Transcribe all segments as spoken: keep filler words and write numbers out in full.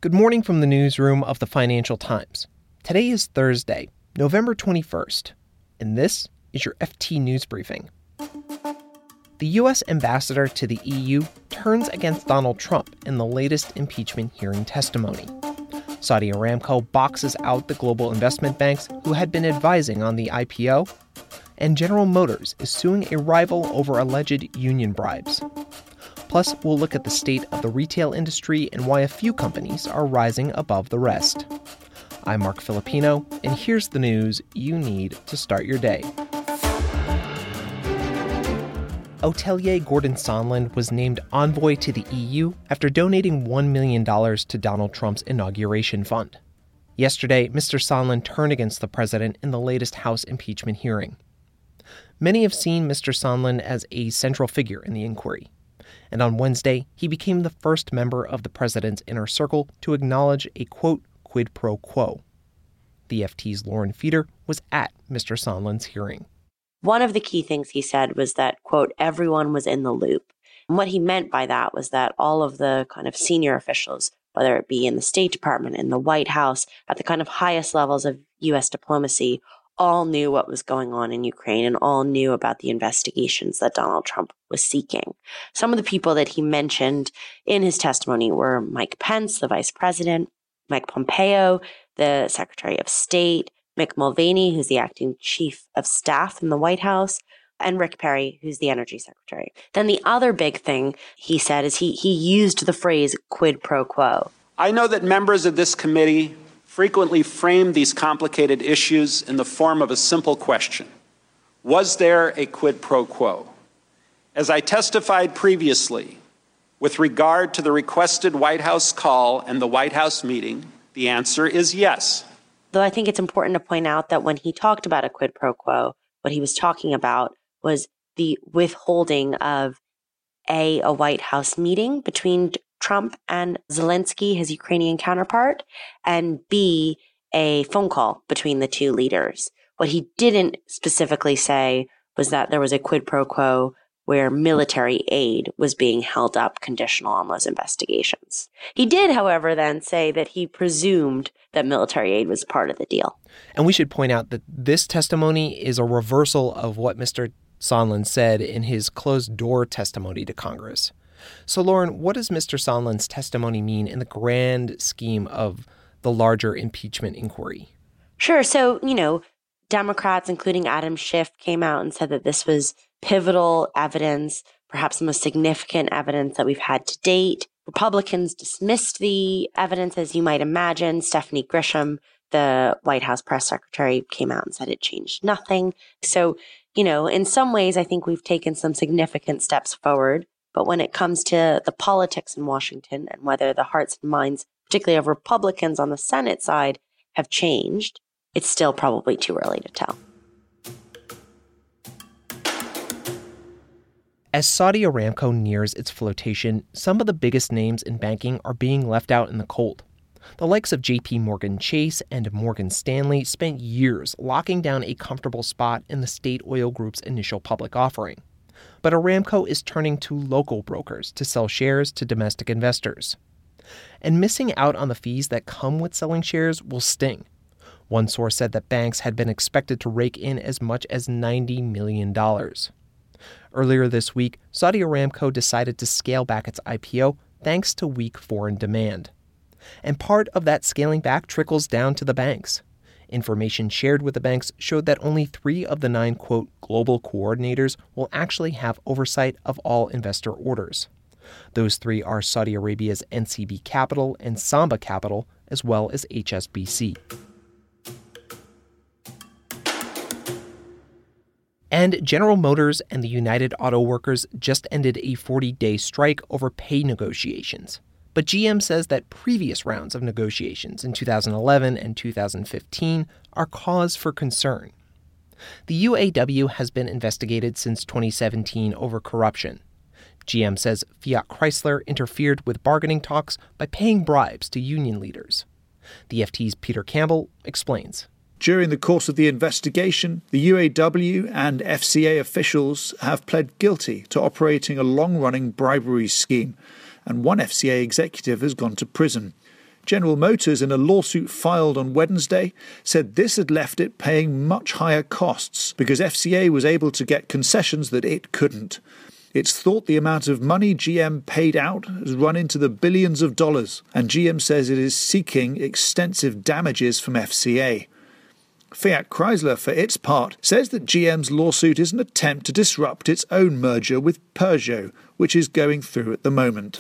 Good morning from the newsroom of the Financial Times. Today is Thursday, November twenty-first, and this is your F T News Briefing. The U S ambassador to the E U turns against Donald Trump in the latest impeachment hearing testimony. Saudi Aramco boxes out the global investment banks who had been advising on the I P O, and General Motors is suing a rival over alleged union bribes. Plus, we'll look at the state of the retail industry and why a few companies are rising above the rest. I'm Mark Filipino, and here's the news you need to start your day. Hotelier Gordon Sondland was named envoy to the E U after donating one million dollars to Donald Trump's inauguration fund. Yesterday, Mister Sondland turned against the president in the latest House impeachment hearing. Many have seen Mister Sondland as a central figure in the inquiry. And on Wednesday, he became the first member of the president's inner circle to acknowledge a, quote, quid pro quo. The F T's Lauren Feeder was at Mister Sondland's hearing. One of the key things he said was that, quote, everyone was in the loop. And what he meant by that was that all of the kind of senior officials, whether it be in the State Department, in the White House, at the kind of highest levels of U S diplomacy, all knew what was going on in Ukraine and all knew about the investigations that Donald Trump was seeking. Some of the people that he mentioned in his testimony were Mike Pence, the vice president, Mike Pompeo, the Secretary of State, Mick Mulvaney, who's the acting chief of staff in the White House, and Rick Perry, who's the energy secretary. Then the other big thing he said is he he used the phrase quid pro quo. I know that members of this committee frequently frame these complicated issues in the form of a simple question. Was there a quid pro quo? As I testified previously, with regard to the requested White House call and the White House meeting, the answer is yes. Though I think it's important to point out that when he talked about a quid pro quo, what he was talking about was the withholding of A, a White House meeting between Trump and Zelensky, his Ukrainian counterpart, and B, a phone call between the two leaders. What he didn't specifically say was that there was a quid pro quo where military aid was being held up conditional on those investigations. He did, however, then say that he presumed that military aid was part of the deal. And we should point out that this testimony is a reversal of what Mister Sondland said in his closed-door testimony to Congress. So, Lauren, what does Mister Sondland's testimony mean in the grand scheme of the larger impeachment inquiry? Sure. So, you know, Democrats, including Adam Schiff, came out and said that this was pivotal evidence, perhaps the most significant evidence that we've had to date. Republicans dismissed the evidence, as you might imagine. Stephanie Grisham, the White House press secretary, came out and said it changed nothing. So, you know, in some ways, I think we've taken some significant steps forward. But when it comes to the politics in Washington and whether the hearts and minds, particularly of Republicans on the Senate side, have changed, it's still probably too early to tell. As Saudi Aramco nears its flotation, some of the biggest names in banking are being left out in the cold. The likes of J P Morgan Chase and Morgan Stanley spent years locking down a comfortable spot in the State Oil Group's initial public offering. But Aramco is turning to local brokers to sell shares to domestic investors. And missing out on the fees that come with selling shares will sting. One source said that banks had been expected to rake in as much as ninety million dollars. Earlier this week, Saudi Aramco decided to scale back its I P O thanks to weak foreign demand. And part of that scaling back trickles down to the banks. Information shared with the banks showed that only three of the nine, quote, global coordinators will actually have oversight of all investor orders. Those three are Saudi Arabia's N C B Capital and Samba Capital, as well as H S B C. And General Motors and the United Auto Workers just ended a forty-day strike over pay negotiations. But G M says that previous rounds of negotiations in two thousand eleven and two thousand fifteen are cause for concern. The U A W has been investigated since twenty seventeen over corruption. G M says Fiat Chrysler interfered with bargaining talks by paying bribes to union leaders. The F T's Peter Campbell explains. During the course of the investigation, the U A W and F C A officials have pled guilty to operating a long-running bribery scheme, and one F C A executive has gone to prison. General Motors, in a lawsuit filed on Wednesday, said this had left it paying much higher costs because F C A was able to get concessions that it couldn't. It's thought the amount of money G M paid out has run into the billions of dollars, and G M says it is seeking extensive damages from F C A. Fiat Chrysler, for its part, says that G M's lawsuit is an attempt to disrupt its own merger with Peugeot, which is going through at the moment.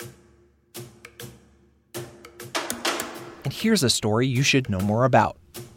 And here's a story you should know more about.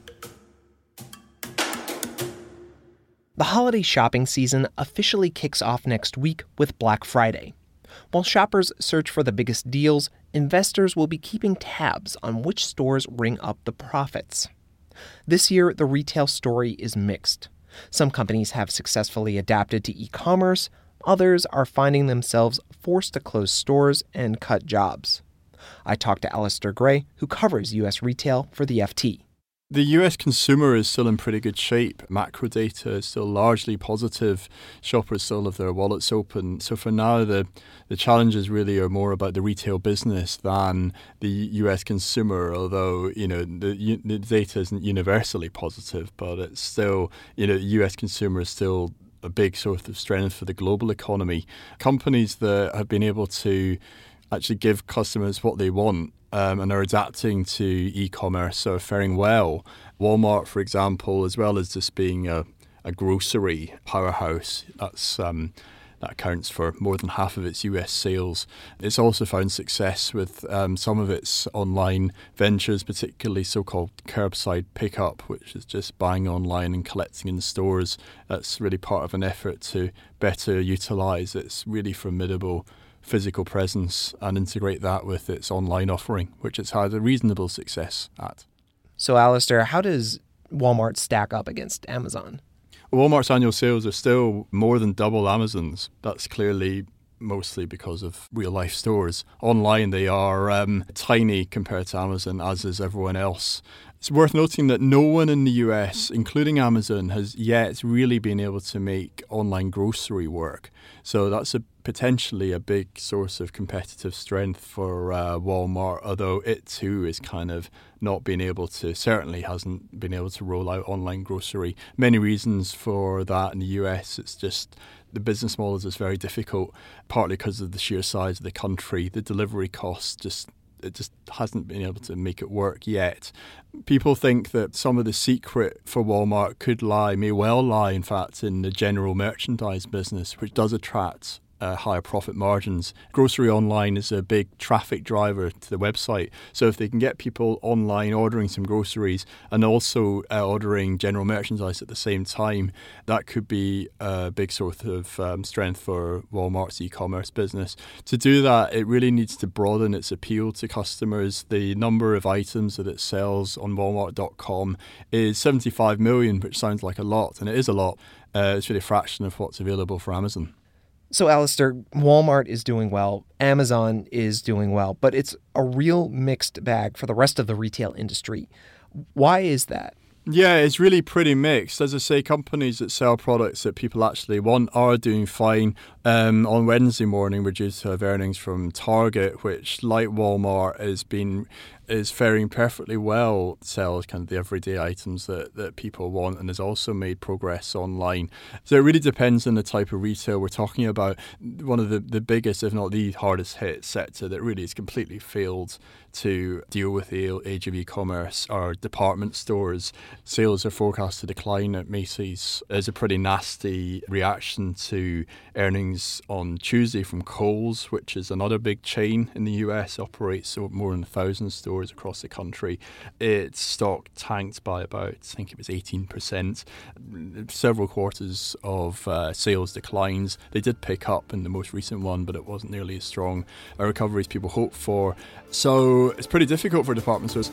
The holiday shopping season officially kicks off next week with Black Friday. While shoppers search for the biggest deals, investors will be keeping tabs on which stores ring up the profits. This year, the retail story is mixed. Some companies have successfully adapted to e-commerce, others are finding themselves forced to close stores and cut jobs. I talked to Alistair Gray, who covers U S retail for the F T. The U S consumer is still in pretty good shape. Macro data is still largely positive. Shoppers still have their wallets open. So for now, the, the challenges really are more about the retail business than the U S consumer, although, you know, the, the data isn't universally positive, but it's still, you know, the U S consumer is still a big source of strength for the global economy. Companies that have been able to actually give customers what they want Um, and are adapting to e-commerce are faring well. Walmart, for example, as well as just being a, a grocery powerhouse, that's um, that accounts for more than half of its U S sales. It's also found success with um, some of its online ventures, particularly so-called curbside pickup, which is just buying online and collecting in stores. That's really part of an effort to better utilize its really formidable physical presence and integrate that with its online offering, which it's had a reasonable success at. So, Alistair, how does Walmart stack up against Amazon? Walmart's annual sales are still more than double Amazon's. That's clearly mostly because of real-life stores. Online, they are um, tiny compared to Amazon, as is everyone else. It's worth noting that no one in the U S, including Amazon, has yet really been able to make online grocery work. So that's a potentially a big source of competitive strength for uh, Walmart, although it too is kind of not being able to, certainly hasn't been able to roll out online grocery. Many reasons for that in the U S. It's just the business model is just very difficult, partly because of the sheer size of the country. The delivery costs just it just hasn't been able to make it work yet. People think that some of the secret for Walmart could lie, may well lie, in fact, in the general merchandise business, which does attract Uh, higher profit margins. Grocery online is a big traffic driver to the website. So if they can get people online ordering some groceries and also uh, ordering general merchandise at the same time, that could be a big source of um, strength for Walmart's e-commerce business. To do that, it really needs to broaden its appeal to customers. The number of items that it sells on Walmart dot com is seventy-five million, which sounds like a lot, and it is a lot. Uh, it's really a fraction of what's available for Amazon. So, Alistair, Walmart is doing well, Amazon is doing well, but it's a real mixed bag for the rest of the retail industry. Why is that? Yeah, it's really pretty mixed. As I say, companies that sell products that people actually want are doing fine. Um, on Wednesday morning, we're due to have earnings from Target, which, like Walmart, has been is faring perfectly well, sells kind of the everyday items that, that people want, and has also made progress online. So it really depends on the type of retail we're talking about. One of the, the biggest, if not the hardest hit sector that really has completely failed to deal with the age of e-commerce are department stores. Sales are forecast to decline at Macy's. There's a pretty nasty reaction to earnings on Tuesday from Kohl's, which is another big chain in the U S, operates more than a thousand stores across the country. Its stock tanked by about, I think it was eighteen percent. Several quarters of uh, sales declines. They did pick up in the most recent one, but it wasn't nearly as strong a recovery as people hoped for. So it's pretty difficult for department stores.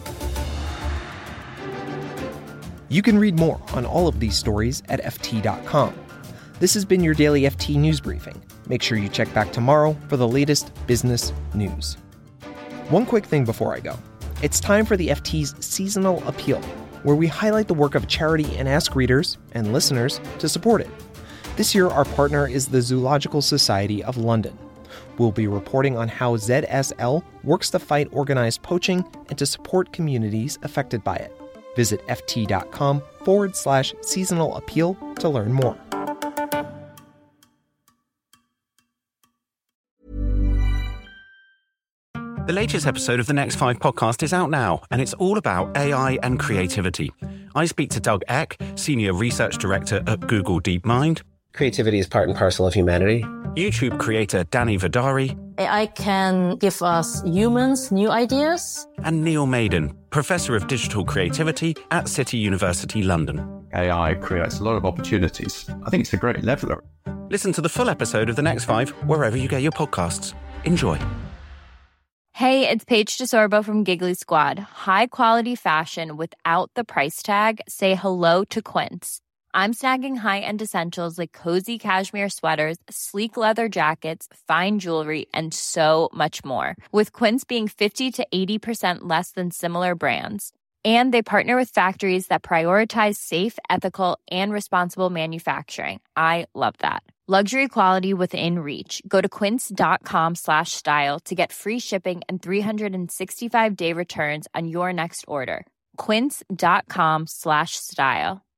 You can read more on all of these stories at F T dot com. This has been your daily F T News Briefing. Make sure you check back tomorrow for the latest business news. One quick thing before I go. It's time for the F T's Seasonal Appeal, where we highlight the work of a charity and ask readers and listeners to support it. This year, our partner is the Zoological Society of London. We'll be reporting on how Z S L works to fight organized poaching and to support communities affected by it. Visit ft.com forward slash seasonal appeal to learn more. The latest episode of the Next Five podcast is out now, and it's all about A I and creativity. I speak to Doug Eck, Senior Research Director at Google DeepMind. Creativity is part and parcel of humanity. YouTube creator Danny Vidari. A I can give us humans new ideas. And Neil Maiden, Professor of Digital Creativity at City University London. A I creates a lot of opportunities. I think it's a great leveler. Listen to the full episode of The Next Five wherever you get your podcasts. Enjoy. Hey, it's Paige DeSorbo from Giggly Squad. High quality fashion without the price tag. Say hello to Quince. I'm snagging high-end essentials like cozy cashmere sweaters, sleek leather jackets, fine jewelry, and so much more. With Quince being fifty to eighty percent less than similar brands. And they partner with factories that prioritize safe, ethical, and responsible manufacturing. I love that. Luxury quality within reach. Go to quince.com slash style to get free shipping and three sixty-five day returns on your next order. Quince.com slash style.